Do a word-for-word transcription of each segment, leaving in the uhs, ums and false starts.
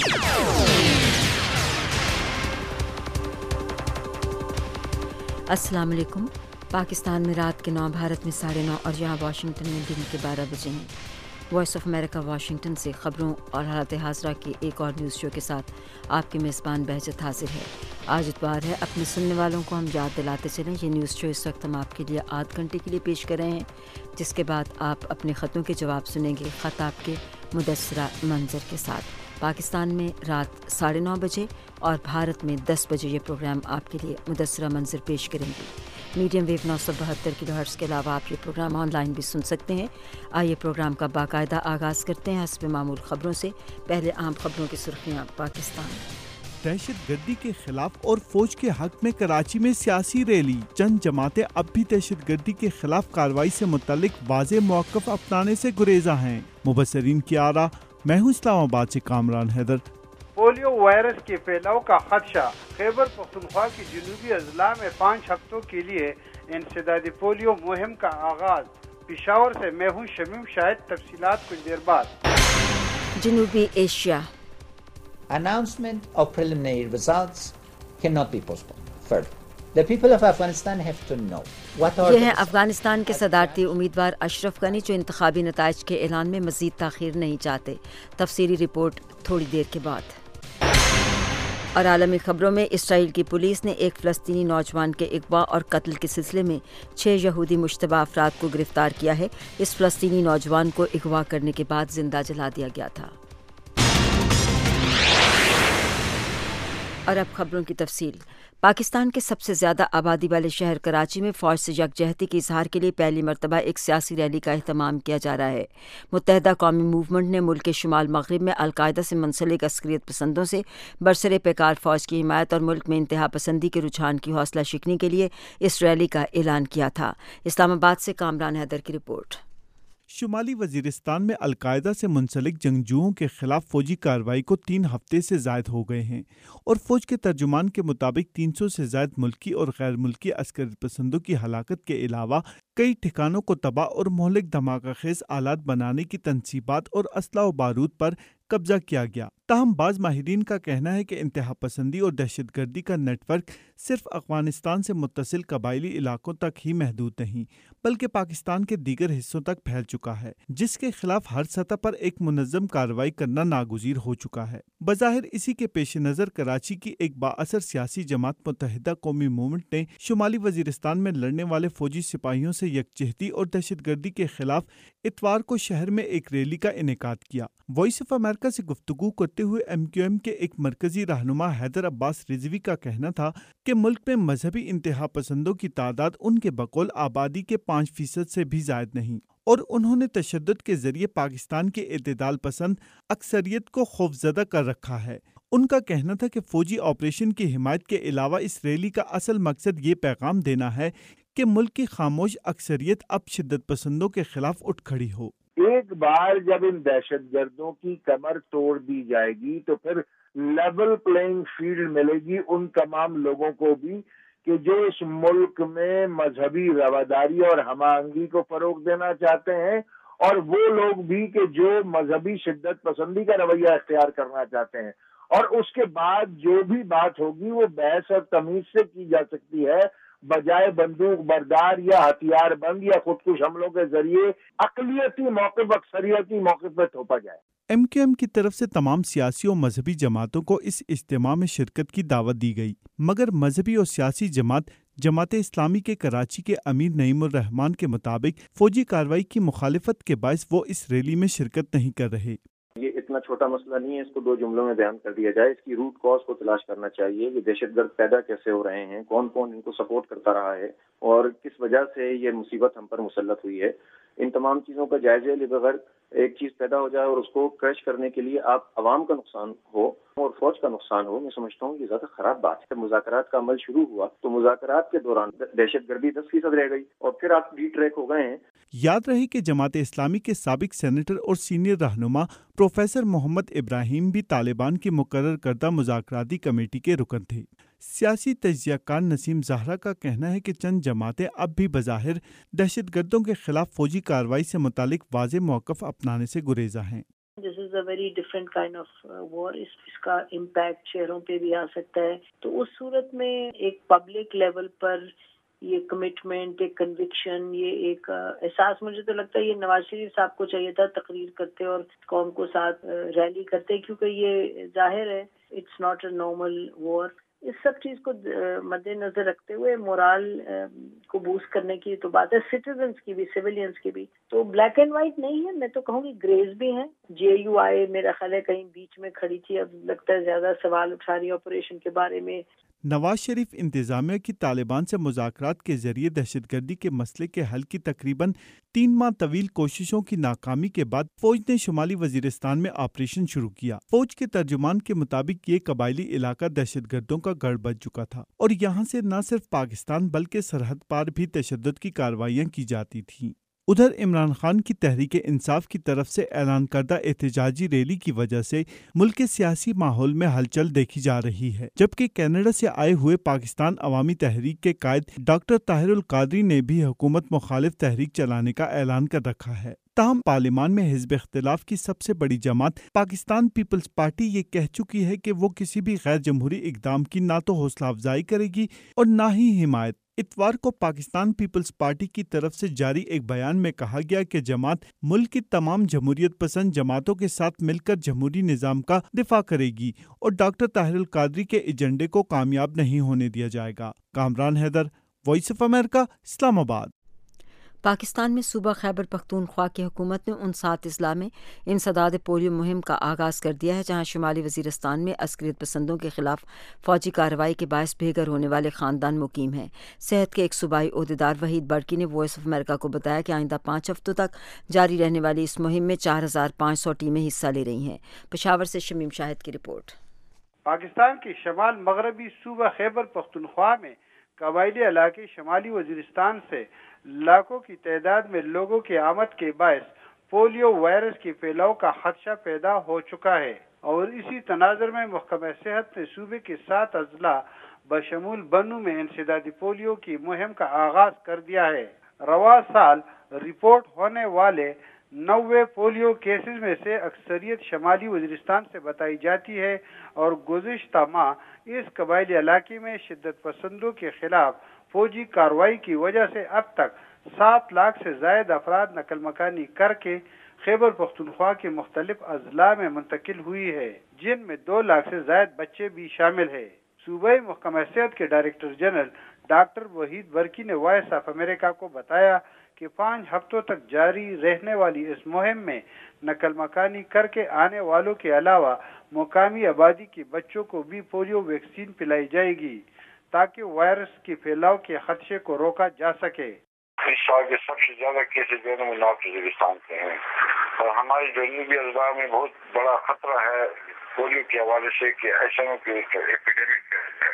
अस्सलाम वालेकुम। पाकिस्तान में रात के नौ, भारत में साढ़े नौ और यहाँ वाशिंगटन में दिन के बारह बजे हैं। वॉइस ऑफ अमेरिका वाशिंगटन से ख़बरों और हालत हाज़रा की एक और न्यूज़ शो के साथ आपकी मेज़बान बहजत हाजिर है। आज इतवार है। अपने सुनने वालों को हम याद दिलाते चलें, ये न्यूज़ शो इस वक्त हम आपके लिए आध घंटे के लिए पेश कर रहे हैं, जिसके बाद आप अपने ख़तों के जवाब सुनेंगे, ख़त आपके मुदस्सरा मंजर के साथ। पाकिस्तान में रात साढ़े नौ बजे और भारत में दस बजे ये प्रोग्राम आपके लिए मुदस्सरा मंजर पेश करेंगे। मीडियम वेव नौ सौ बहत्तर किलो हर्ट्ज़ के अलावा आप ये प्रोग्राम ऑनलाइन भी सुन सकते हैं। आइए प्रोग्राम का बाकायदा आगाज़ करते हैं हस्ब मामूल ख़बरों से। पहले आम ख़बरों की सुर्खियाँ। पाकिस्तान दहशत गर्दी के खिलाफ और फौज के हक में कराची में सियासी रैली। चंद जमातें अब भी दहशत गर्दी के खिलाफ कार्रवाई से मुतल्लिक वाज़ेह मौक़िफ़ अपनाने से गुरेज़ा हैं। मुबस्सिरीन की आरा। मैं हूँ इस्लामाबाद से कामरान हैदर। पोलियो वायरस के फैलाव का खदशा। खैबर पख्तूनख्वा की जनूबी अजला में पाँच हफ्तों के लिए इंसदादी पोलियो मुहिम का आगाज। पेशावर से मैं हूँ शमीम शाहिद। तफसीलात कुछ देर बाद। जनूबी Asia. Announcement of preliminary results cannot be postponed further. The people of Afghanistan have to know what are. ये हैं अफगानिस्तान के सदारती उम्मीदवार अशरफ गनी, जो इंतखाबी नताइज के ऐलान में मज़ीद ताख़ीर नहीं चाहते। तफसीली रिपोर्ट थोड़ी देर के बाद। और आलमी ख़बरों में, इसराइल की पुलिस ने एक फ़लस्तीनी नौजवान के अगवा और कत्ल के सिलसिले में छः यहूदी मुश्तबा अफराद को गिरफ़्तार किया है। इस फ़लस्तीनी नौजवान को अगवा करने के बाद ज़िंदा जला दिया गया था। और अब ख़बरों की तफसील। पाकिस्तान के सबसे ज़्यादा आबादी वाले शहर कराची में फ़ौज से यकजहती के इजहार के लिए पहली मरतबा एक सियासी रैली का एहतमाम किया जा रहा है। मुत्तहिदा कौमी मूवमेंट ने मुल्क के शुमाल मगरिब में अलकायदा से मुंसलिक अस्करियत पसंदों से बरसरे पैकार फ़ौज की हिमायत और मुल्क में इंतहा पसंदी के रुझान की हौसला शिकनी के लिए इस रैली का ऐलान किया था। इस्लामाबाद से कामरान हैदर की रिपोर्ट। शुमाली वजीरिस्तान में अलकायदा से मुंसलिक जंगजुओं के खिलाफ फौजी कार्रवाई को तीन हफ्ते से ज़ायद हो गए हैं और फौज के तर्जुमान के मुताबिक तीन सौ से ज़ायद मुल्की और गैर मुल्की अस्करी पसंदों की हलाकत के अलावा कई ठिकानों को तबाह और मोहलिक धमाका खेज आलात बनाने की तनसीबात और असला व बारूद पर कब्जा किया गया। ताहम बाज़ माहिरीन का कहना है कि इंतहा पसंदी और दहशत गर्दी का नेटवर्क सिर्फ अफगानिस्तान से मुत्तसिल कबायली इलाकों तक ही महदूद नहीं, बल्कि पाकिस्तान के दीगर हिस्सों तक फैल चुका है, जिसके खिलाफ हर सतह पर एक मुनज़्ज़म कार्रवाई करना नागुज़ीर हो चुका है। बज़ाहिर इसी के पेश नज़र कराची की एक बाअसर सियासी जमात मुत्तहिदा कौमी मूवमेंट ने शुमाली वजीरिस्तान में लड़ने वाले फौजी सिपाहियों से यकजहती और दहशत गर्दी के खिलाफ इतवार को शहर में एक रैली का इनेकाद किया। वॉइस ऑफ अमेरिका से गुफ्तगू करते हुए एम क्यू एम के एक मरकजी रहनुमा हैदर अब्बास रिजवी का कहना था कि मुल्क में मजहबी इंतहा पसंदों की तादाद उनके बकौल आबादी के पाँच फीसद से भी जायद नहीं, और उन्होंने तशद्दुद के जरिए पाकिस्तान के एतदाल पसंद अक्सरियत को खौफजदा कर रखा है। उनका कहना था कि फौजी ऑपरेशन की हिमायत के अलावा इस रैली का असल मकसद ये पैगाम देना है कि मुल्क की खामोश अक्सरियत अब शिद्दत पसंदों के खिलाफ उठ खड़ी हो। एक बार जब इन दहशत गर्दों की कमर तोड़ दी जाएगी तो फिर लेवल प्लेइंग फील्ड मिलेगी उन तमाम लोगों को भी कि जो इस मुल्क में मजहबी रवादारी और हमांगी को फरोग देना चाहते हैं, और वो लोग भी कि जो मजहबी शिद्दत पसंदी का रवैया इख्तियार करना चाहते हैं। और उसके बाद जो भी बात होगी वो बहस और तमीज से की जा सकती है, बजाय बंदूक बरदार या हथियार बंद या खुदकुश हमलों के जरिए अकलियती मौक़िफ़ अक्सरियती मौक़िफ़ में थोपा जाए। एम क्यू एम की तरफ से तमाम सियासी और मजहबी जमातों को इस इज्तिमा में शिरकत की दावत दी गई, मगर मजहबी और सियासी जमात जमात इस्लामी के कराची के अमीर नईमुर रहमान के मुताबिक फौजी कार्रवाई की मुखालिफत के बायस वो इस रैली में शिरकत नहीं कर रहे। ये इतना छोटा मसला नहीं है, इसको दो जुमलों में बयान कर दिया जाए। इसकी रूट कॉज को तलाश करना चाहिए। ये दहशतगर्द पैदा कैसे हो रहे हैं, कौन कौन इनको सपोर्ट करता रहा है और किस वजह से ये मुसीबत हम पर मुसल्लत हुई है। इन तमाम चीज़ों का जायजा लिए बगैर एक चीज़ पैदा हो जाए और उसको क्रैश करने के लिए आप अवाम का नुकसान हो और फौज का नुकसान हो, मैं समझता हूँ ये ज़्यादा ख़राब बात है। मुज़ाकरात का अमल शुरू हुआ तो मुज़ाकरात के दौरान दहशतगर्दी दस फीसद रह गई और फिर आप डी-ट्रैक हो गए हैं। याद रहे कि जमात इस्लामी के साबिक सेनेटर और सीनियर रहनुमा प्रोफेसर मोहम्मद इब्राहिम भी तालिबान की मुकर्रर करदा मुज़ाकराती कमेटी के रुकन थे। सियासी तज्ज़ियाकार नसीम ज़हरा का कहना है कि चंद जमातें अब भी बज़ाहिर दहशतगर्दों के खिलाफ फौजी कार्रवाई से मुतालिक वाज़ेह मौक़िफ़ अपनाने से गुरेज़ा हैं। This is a very different kind of war. اس کا امپیکٹ شہروں پہ بھی آ سکتا ہے. تو اس صورت میں ایک پبلک لیول پر یہ کمٹمنٹ، ایک کنوکشن، یہ ایک احساس، مجھے تو لگتا ہے یہ نواز شریف صاحب کو چاہیے تھا تقریر کرتے اور قوم کو ساتھ ریلی کرتے، کیونکہ یہ ظاہر ہے it's not a normal war. اس سب چیز کو مد نظر رکھتے ہوئے مورال کو بوسٹ کرنے کی تو بات ہے، سٹیزنز کی بھی، سویلینز کی بھی. تو بلیک اینڈ وائٹ نہیں ہے، میں تو کہوں گی گریز بھی ہیں. جے یو آئی میرا خیال ہے کہیں بیچ میں کھڑی تھی، اب لگتا ہے زیادہ سوال اٹھا رہی آپریشن کے بارے میں. نواز شریف انتظامیہ کی طالبان سے مذاکرات کے ذریعے دہشت گردی کے مسئلے کے حل کی تقریباً تین ماہ طویل کوششوں کی ناکامی کے بعد فوج نے شمالی وزیرستان میں آپریشن شروع کیا. فوج کے ترجمان کے مطابق یہ قبائلی علاقہ دہشت گردوں کا گڑھ بن چکا تھا اور یہاں سے نہ صرف پاکستان بلکہ سرحد پار بھی تشدد کی کارروائیاں کی جاتی تھیں. ادھر عمران خان کی تحریک انصاف کی طرف سے اعلان کردہ احتجاجی ریلی کی وجہ سے ملک کے سیاسی ماحول میں ہلچل دیکھی جا رہی ہے، جبکہ کینیڈا سے آئے ہوئے پاکستان عوامی تحریک کے قائد ڈاکٹر طاہر القادری نے بھی حکومت مخالف تحریک چلانے کا اعلان کر رکھا ہے. تاہم پارلیمان میں حزب اختلاف کی سب سے بڑی جماعت پاکستان پیپلز پارٹی یہ کہہ چکی ہے کہ وہ کسی بھی غیر جمہوری اقدام کی نہ تو حوصلہ افزائی کرے گی اور نہ ہی حمایت. اتوار کو پاکستان پیپلز پارٹی کی طرف سے جاری ایک بیان میں کہا گیا کہ جماعت ملک کی تمام جمہوریت پسند جماعتوں کے ساتھ مل کر جمہوری نظام کا دفاع کرے گی اور ڈاکٹر طاہر القادری کے ایجنڈے کو کامیاب نہیں ہونے دیا جائے گا. Kamran Haider, voice of America, Islamabad. Pakistan میں صوبہ خیبر پختونخوا کی حکومت نے ان سات اضلاع میں انسداد پولیو مہم کا آغاز کر دیا ہے جہاں شمالی وزیرستان میں عسکریت پسندوں کے خلاف فوجی کارروائی کے باعث بے گھر ہونے والے خاندان مقیم ہیں. صحت کے ایک صوبائی عہدیدار وحید برکی نے وائس آف امریکہ کو بتایا کہ آئندہ پانچ ہفتوں تک جاری رہنے والی اس مہم میں چار ہزار پانچ سو ٹیمیں حصہ لے رہی ہیں. پشاور سے شمیم شاہد کی رپورٹ. پاکستان کے شمال مغربی صوبہ خیبر پختونخوا میں قبائلی علاقے شمالی وزیرستان سے لاکھوں کی تعداد میں لوگوں کی آمد کے باعث پولیو وائرس کے پھیلاؤ کا خدشہ پیدا ہو چکا ہے اور اسی تناظر میں محکمہ صحت نے صوبے کے سات اضلاع بشمول بنو میں انسدادی پولیو کی مہم کا آغاز کر دیا ہے. رواں سال رپورٹ ہونے والے نوے پولیو کیسز میں سے اکثریت شمالی وزیرستان سے بتائی جاتی ہے اور گزشتہ ماہ اس قبائلی علاقے میں شدت پسندوں کے خلاف فوجی کارروائی کی وجہ سے اب تک سات لاکھ سے زائد افراد نقل مکانی کر کے خیبر پختونخوا کے مختلف اضلاع میں منتقل ہوئی ہے، جن میں دو لاکھ سے زائد بچے بھی شامل ہیں. صوبائی محکمہ صحت کے director general doctor Waheed Burki نے وائس آف امریکہ کو بتایا کہ پانچ ہفتوں تک جاری رہنے والی اس مہم میں نقل مکانی کر کے آنے والوں کے علاوہ مقامی آبادی کے بچوں کو بھی پولیو ویکسین پلائی جائے گی تاکہ وائرس کے پھیلاؤ کے خدشے کو روکا جا سکے. اس سال کے سب سے زیادہ کیسز جو ہے نارتھ وزیرستان کے ہیں اور ہمارے جنوبی اضلاع میں بہت بڑا خطرہ ہے پولیو کے حوالے سے کہ ایسا ایپیڈیمک ہے.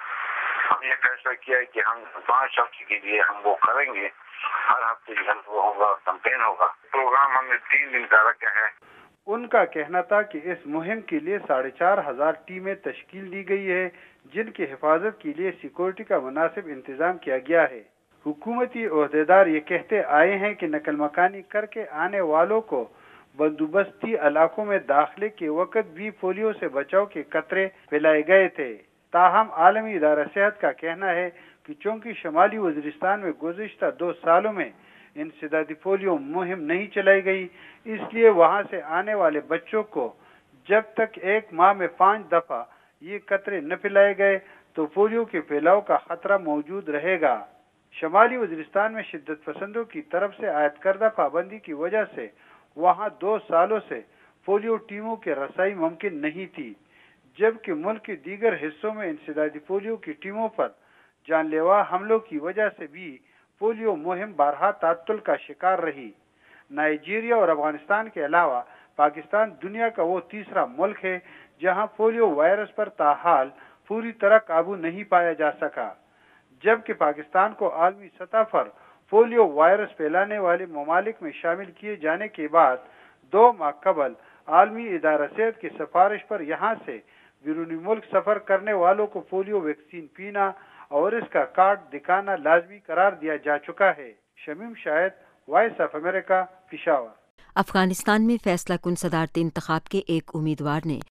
ہم یہ فیصلہ کیا ہے کہ ہم پانچ ہفتے کے لیے ہم وہ کریں گے، ہر ہفتے جو وہ ہوگا کمپین ہوگا. پروگرام ہم نے تین دن کا رکھا ہے. ان کا کہنا تھا کہ اس مہم کے لیے ساڑھے چار ہزار ٹیمیں تشکیل دی گئی ہے جن کی حفاظت کے لیے سیکورٹی کا مناسب انتظام کیا گیا ہے. حکومتی عہدیدار یہ کہتے آئے ہیں کہ نقل مکانی کر کے آنے والوں کو بندوبستی علاقوں میں داخلے کے وقت بھی پولیو سے بچاؤ کے قطرے پھیلائے گئے تھے. تاہم عالمی ادارہ صحت کا کہنا ہے کہ چونکہ شمالی وزیرستان میں گزشتہ دو سالوں میں انسدادی پولیو مہم نہیں چلائی گئی، اس لیے وہاں سے آنے والے بچوں کو جب تک ایک ماہ میں پانچ دفعہ یہ قطرے نہ پلائے گئے تو پولیو کے پھیلاؤ کا خطرہ موجود رہے گا. شمالی وزیرستان میں شدت پسندوں کی طرف سے عائد کردہ پابندی کی وجہ سے وہاں دو سالوں سے پولیو ٹیموں کی رسائی ممکن نہیں تھی، جبکہ ملک کے دیگر حصوں میں انسدادی پولیو کی ٹیموں پر جان لیوا حملوں کی وجہ سے بھی پولیو مہم بارہا تعطل کا شکار رہی. نائجیریا اور افغانستان کے علاوہ پاکستان دنیا کا وہ تیسرا ملک ہے جہاں پولیو وائرس پر تاحال پوری طرح قابو نہیں پایا جا سکا، جبکہ پاکستان کو عالمی سطح پر پولیو وائرس پھیلانے والے ممالک میں شامل کیے جانے کے بعد دو ماہ قبل عالمی ادارہ صحت کی سفارش پر یہاں سے بیرونی ملک سفر کرنے والوں کو پولیو ویکسین پینا اور اس کا کارڈ دکھانا لازمی قرار دیا جا چکا ہے. Shamim Shahid, voice of America, Peshawar. Afghanistan میں فیصلہ کن صدارتی انتخاب کے ایک امیدوار نے